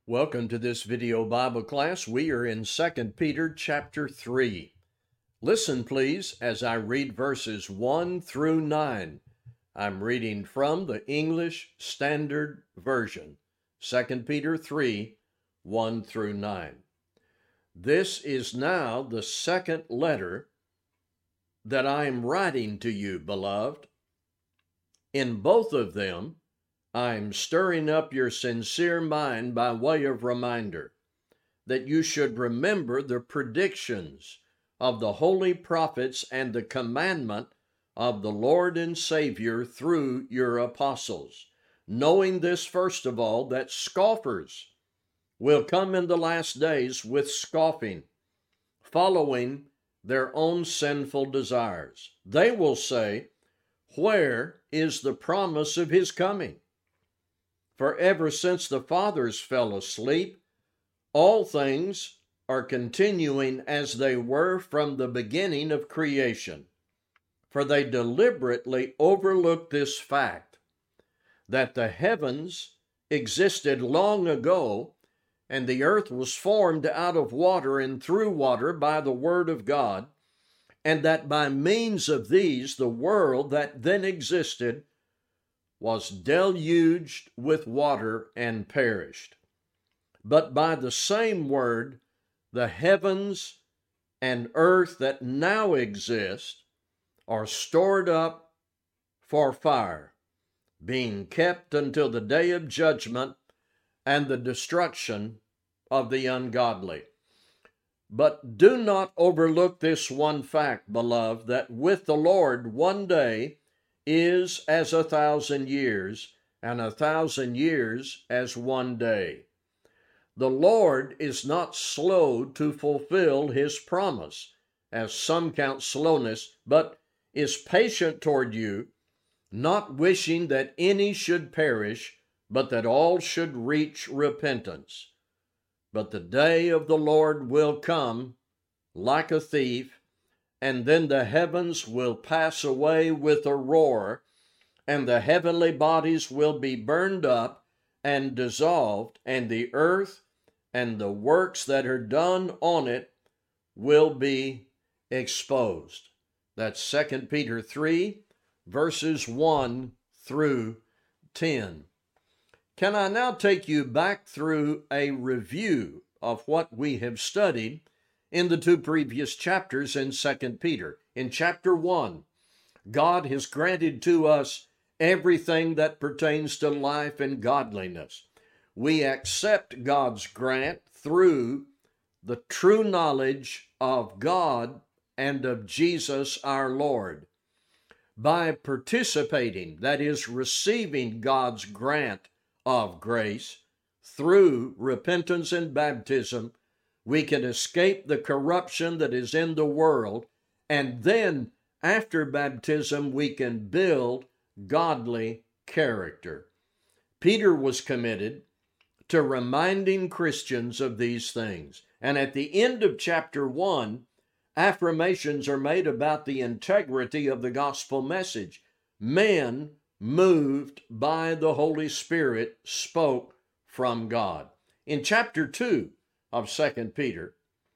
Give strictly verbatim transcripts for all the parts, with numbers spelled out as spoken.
Welcome to this video Bible class. We are in Second Peter chapter three. Listen, please, as I read verses one through nine. I'm reading from the English Standard Version, Second Peter three, one through nine. This is now the second letter that I am writing to you, beloved. In both of them, I'm stirring up your sincere mind by way of reminder that you should remember the predictions of the holy prophets and the commandment of the Lord and Savior through your apostles, knowing this first of all, that scoffers will come in the last days with scoffing, following their own sinful desires. They will say, "Where is the promise of his coming? For ever since the fathers fell asleep, all things are continuing as they were from the beginning of creation. For they deliberately overlooked this fact, that the heavens existed long ago, and the earth was formed out of water and through water by the word of God, and that by means of these the world that then existed was deluged with water and perished. But by the same word, the heavens and earth that now exist are stored up for fire, being kept until the day of judgment and the destruction of the ungodly. But do not overlook this one fact, beloved, that with the Lord one day is as a thousand years, and a thousand years as one day. The Lord is not slow to fulfill his promise, as some count slowness, but is patient toward you, not wishing that any should perish, but that all should reach repentance. But the day of the Lord will come like a thief, and then the heavens will pass away with a roar, and the heavenly bodies will be burned up and dissolved, and the earth and the works that are done on it will be exposed. That's Second Peter three, verses one through ten. Can I now take you back through a review of what we have studied in the two previous chapters in Second Peter? In chapter one, God has granted to us everything that pertains to life and godliness. We accept God's grant through the true knowledge of God and of Jesus our Lord. By participating, that is, receiving God's grant of grace through repentance and baptism, we can escape the corruption that is in the world, and then after baptism we can build godly character. Peter was committed to reminding Christians of these things, and at the end of chapter one, affirmations are made about the integrity of the gospel message. Men moved by the Holy Spirit spoke from God. In chapter two of Second Peter,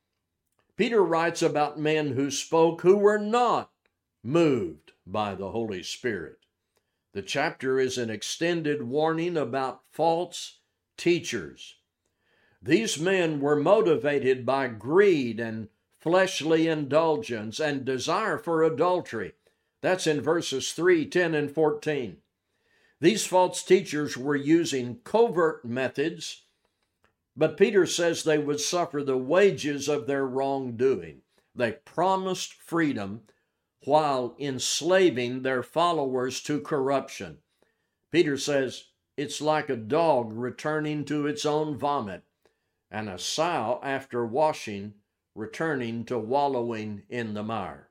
Peter writes about men who spoke who were not moved by the Holy Spirit. The chapter is an extended warning about false teachers. These men were motivated by greed and fleshly indulgence and desire for adultery. That's in verses three, ten, and fourteen. These false teachers were using covert methods, but Peter says they would suffer the wages of their wrongdoing. They promised freedom while enslaving their followers to corruption. Peter says it's like a dog returning to its own vomit, and a sow after washing returning to wallowing in the mire.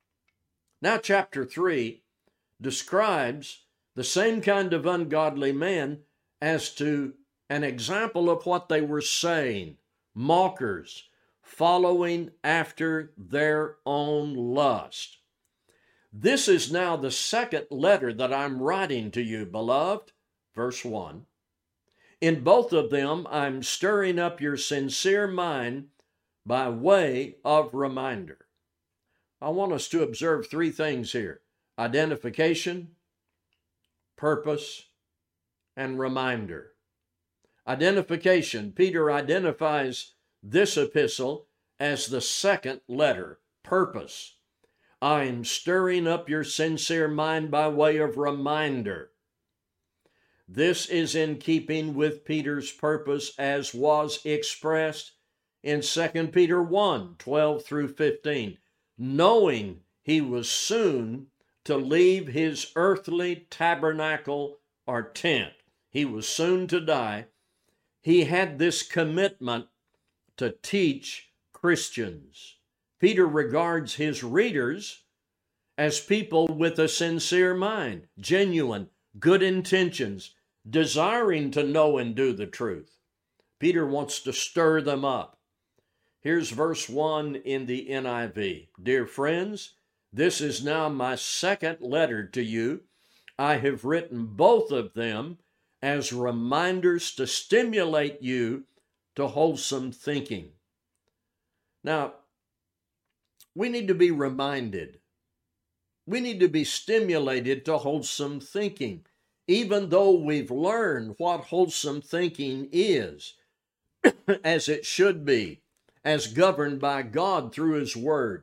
Now chapter three describes the same kind of ungodly men as to an example of what they were saying: mockers, following after their own lust. This is now the second letter that I'm writing to you, beloved. Verse one. In both of them, I'm stirring up your sincere mind by way of reminder. I want us to observe three things here: identification, purpose, and reminder. Identification. Peter identifies this epistle as the second letter. Purpose. I'm stirring up your sincere mind by way of reminder. This is in keeping with Peter's purpose as was expressed in Second Peter one, twelve through fifteen, knowing he was soon to leave his earthly tabernacle or tent. He was soon to die. He had this commitment to teach Christians. Peter regards his readers as people with a sincere mind, genuine, good intentions, desiring to know and do the truth. Peter wants to stir them up. Here's verse one in the N I V. Dear friends, this is now my second letter to you. I have written both of them as reminders to stimulate you to wholesome thinking. Now, we need to be reminded. We need to be stimulated to wholesome thinking, even though we've learned what wholesome thinking is, as it should be, as governed by God through His Word.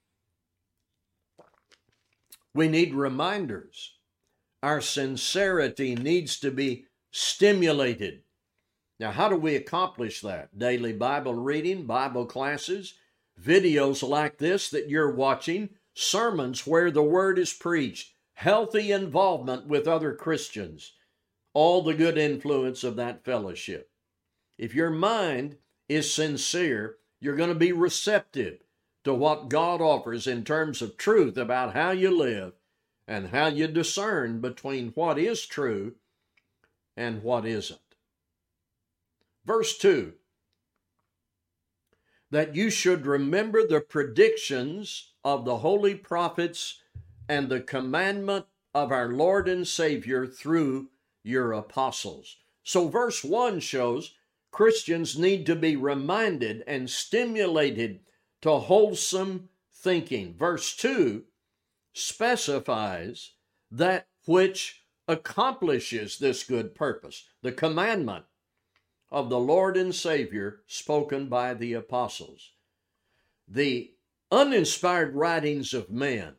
We need reminders. Our sincerity needs to be stimulated. Now, how do we accomplish that? Daily Bible reading, Bible classes, videos like this that you're watching, sermons where the Word is preached, healthy involvement with other Christians, all the good influence of that fellowship. If your mind is sincere, you're going to be receptive to what God offers in terms of truth about how you live and how you discern between what is true and what isn't. Verse two, that you should remember the predictions of the holy prophets and the commandment of our Lord and Savior through your apostles. So verse one shows Christians need to be reminded and stimulated to wholesome thinking. Verse two specifies that which accomplishes this good purpose, the commandment of the Lord and Savior spoken by the apostles. The uninspired writings of men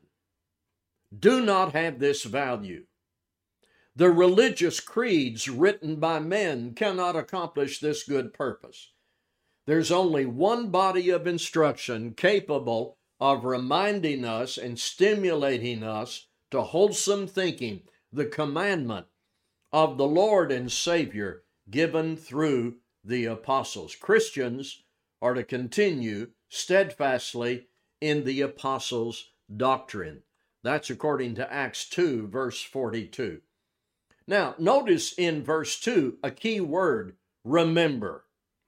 do not have this value. The religious creeds written by men cannot accomplish this good purpose. There's only one body of instruction capable of reminding us and stimulating us to wholesome thinking, the commandment of the Lord and Savior given through the apostles. Christians are to continue steadfastly in the apostles' doctrine. That's according to Acts two, verse forty-two. Now, notice in verse two a key word, remember.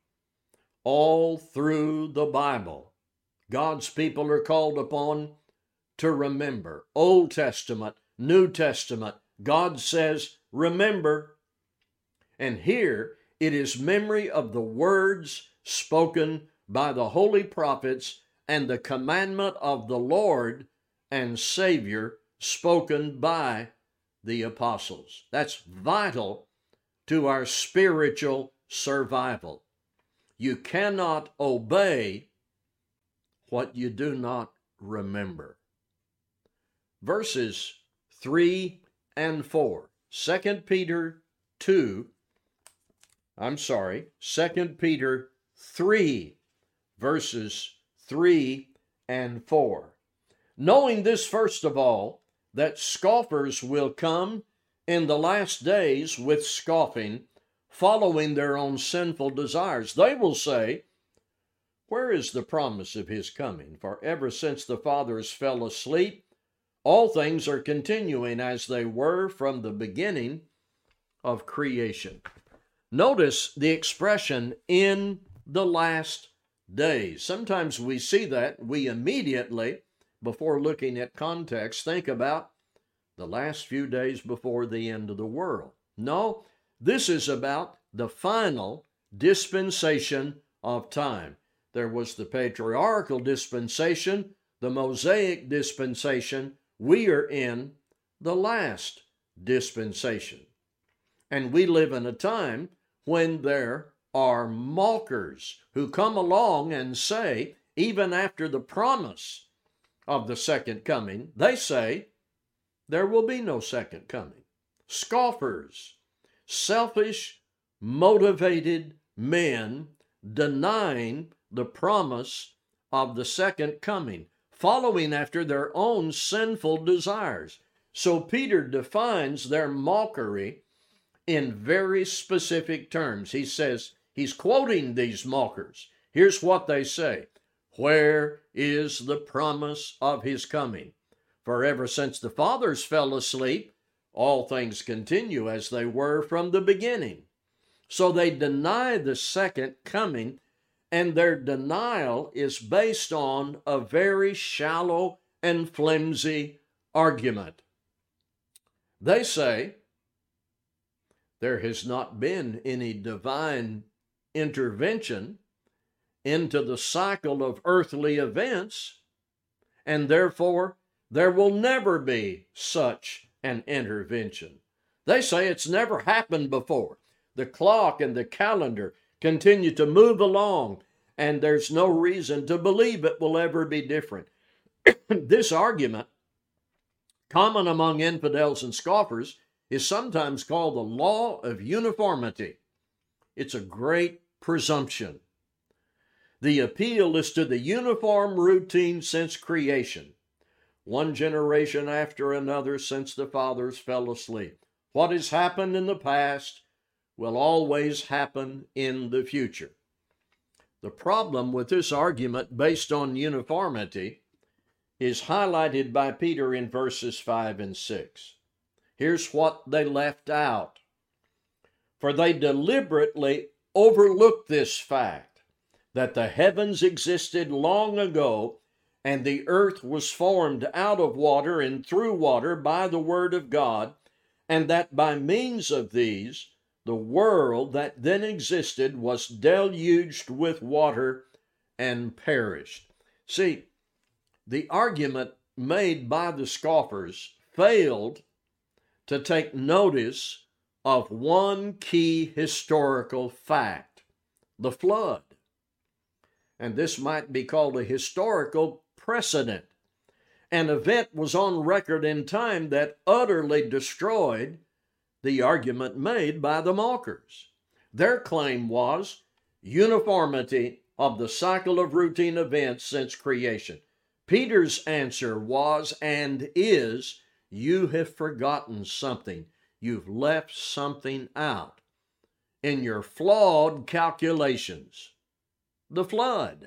All through the Bible, God's people are called upon to remember. Old Testament, New Testament, God says, remember. And here it is memory of the words spoken by the holy prophets and the commandment of the Lord and Savior spoken by the apostles. That's vital to our spiritual survival. You cannot obey what you do not remember. Verses three and four. Second Peter two, I'm sorry, Second Peter three, verses three and four. Knowing this, first of all, that scoffers will come in the last days with scoffing, following their own sinful desires. They will say, where is the promise of his coming? For ever since the fathers fell asleep, all things are continuing as they were from the beginning of creation. Notice the expression, in the last days. Sometimes we see that, we immediately, before looking at context, think about the last few days before the end of the world. No, This is about the final dispensation of time. There was the patriarchal dispensation, the Mosaic dispensation. We are in the last dispensation. And we live in a time when there are mockers who come along and say, even after the promise of the second coming, they say there will be no second coming. Scoffers, selfish, motivated men denying the promise of the second coming, following after their own sinful desires. So Peter defines their mockery in very specific terms. He says, he's quoting these mockers. Here's what they say. Where is the promise of his coming? For ever since the fathers fell asleep, all things continue as they were from the beginning. So they deny the second coming, and their denial is based on a very shallow and flimsy argument. They say there has not been any divine intervention into the cycle of earthly events, and therefore there will never be such an intervention. They say it's never happened before. The clock and the calendar continue to move along, and there's no reason to believe it will ever be different. This argument, common among infidels and scoffers, is sometimes called the law of uniformity. It's a great presumption. The appeal is to the uniform routine since creation, one generation after another since the fathers fell asleep. What has happened in the past will always happen in the future. The problem with this argument based on uniformity is highlighted by Peter in verses five and six. Here's what they left out. For they deliberately overlooked this fact, that the heavens existed long ago, and the earth was formed out of water and through water by the word of God, and that by means of these, the world that then existed was deluged with water and perished. See, the argument made by the scoffers failed to take notice of one key historical fact, the flood. And this might be called a historical precedent. An event was on record in time that utterly destroyed the argument made by the mockers. Their claim was uniformity of the cycle of routine events since creation. Peter's answer was and is, you have forgotten something. You've left something out in your flawed calculations. The flood.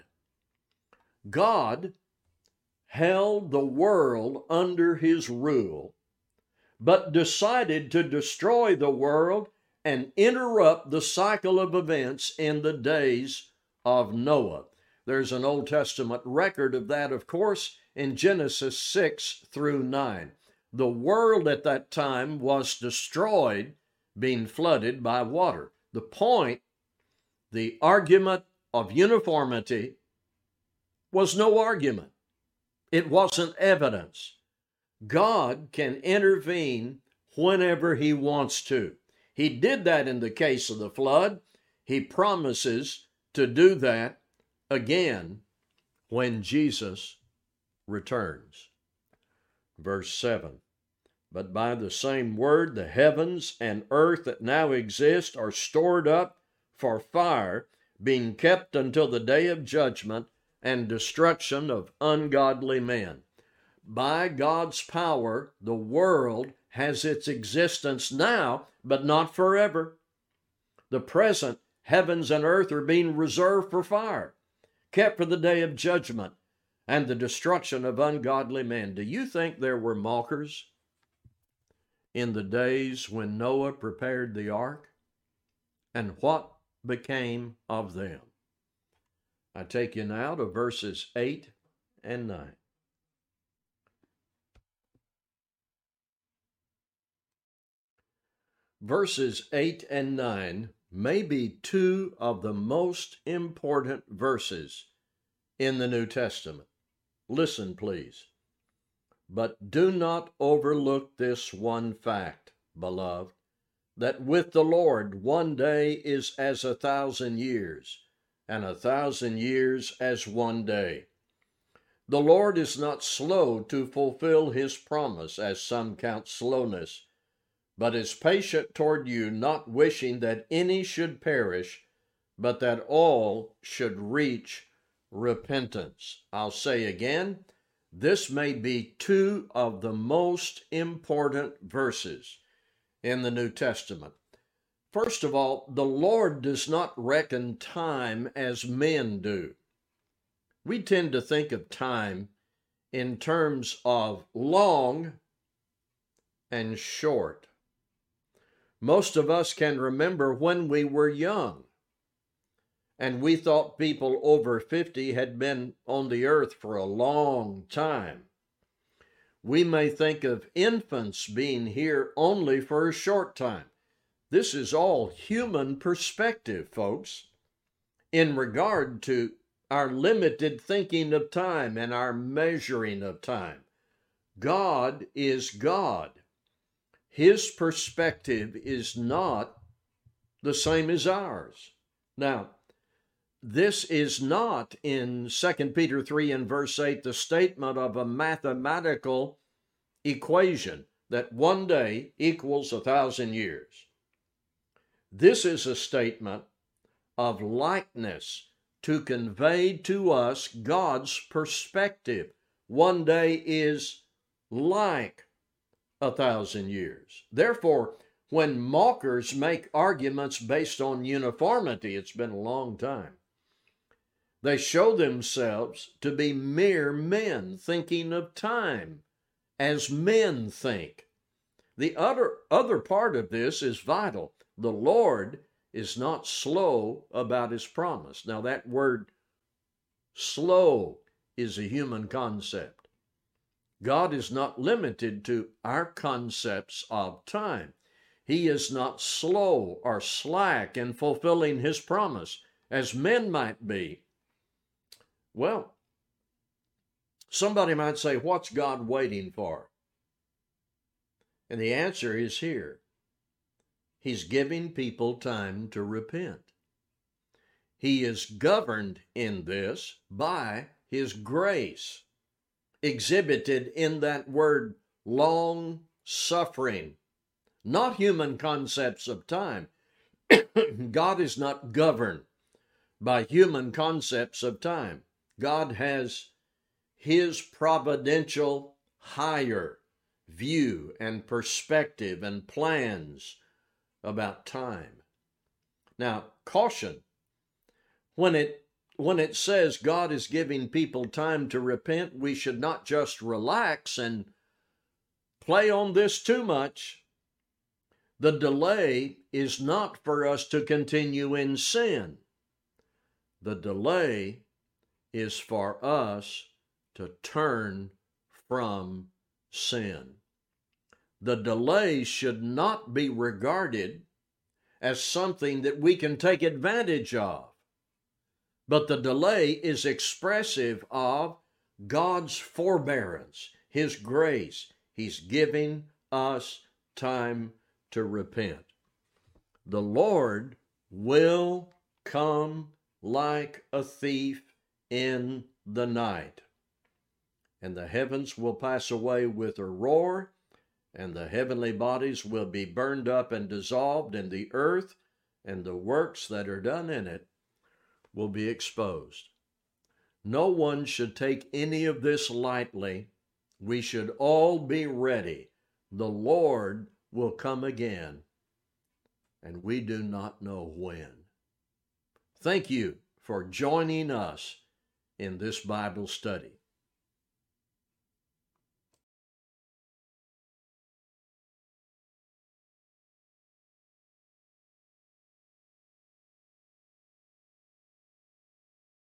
God held the world under his rule, but decided to destroy the world and interrupt the cycle of events in the days of Noah. There's an Old Testament record of that, of course, in Genesis six through nine. The world at that time was destroyed, being flooded by water. The point, the argument of uniformity, was no argument. It wasn't evidence. God can intervene whenever he wants to. He did that in the case of the flood. He promises to do that again when Jesus returns. Verse seven. But by the same word, the heavens and earth that now exist are stored up for fire, being kept until the day of judgment and destruction of ungodly men. By God's power, the world has its existence now, but not forever. The present heavens and earth are being reserved for fire, kept for the day of judgment and the destruction of ungodly men. Do you think there were mockers in the days when Noah prepared the ark? And what became of them? I take you now to verses eight and nine. Verses eight and nine may be two of the most important verses in the New Testament. Listen, please. But do not overlook this one fact, beloved, that with the Lord one day is as a thousand years, and a thousand years as one day. The Lord is not slow to fulfill his promise, as some count slowness, but is patient toward you, not wishing that any should perish, but that all should reach repentance. I'll say again, this may be two of the most important verses in the New Testament. First of all, the Lord does not reckon time as men do. We tend to think of time in terms of long and short. Most of us can remember when we were young, and we thought people over fifty had been on the earth for a long time. We may think of infants being here only for a short time. This is all human perspective, folks, in regard to our limited thinking of time and our measuring of time. God is God. His perspective is not the same as ours. Now, this is not in Second Peter three and verse eight the statement of a mathematical equation that one day equals a thousand years. This is a statement of likeness to convey to us God's perspective. One day is like a thousand years. Therefore, when mockers make arguments based on uniformity, it's been a long time, they show themselves to be mere men thinking of time as men think. The other, other part of this is vital. The Lord is not slow about his promise. Now, that word slow is a human concept. God is not limited to our concepts of time. He is not slow or slack in fulfilling his promise, as men might be. Well, somebody might say, what's God waiting for? And the answer is here. He's giving people time to repent. He is governed in this by his grace, exhibited in that word long suffering, not human concepts of time. God is not governed by human concepts of time. God has his providential higher view and perspective and plans about time. Now, caution. When it when it says God is giving people time to repent, we should not just relax and play on this too much. The delay is not for us to continue in sin. The delay is for us to turn from sin. The delay should not be regarded as something that we can take advantage of, but the delay is expressive of God's forbearance, his grace. He's giving us time to repent. The Lord will come like a thief in the night, and the heavens will pass away with a roar, and the heavenly bodies will be burned up and dissolved, and the earth and the works that are done in it will be exposed. No one should take any of this lightly. We should all be ready. The Lord will come again, and we do not know when. Thank you for joining us in this Bible study.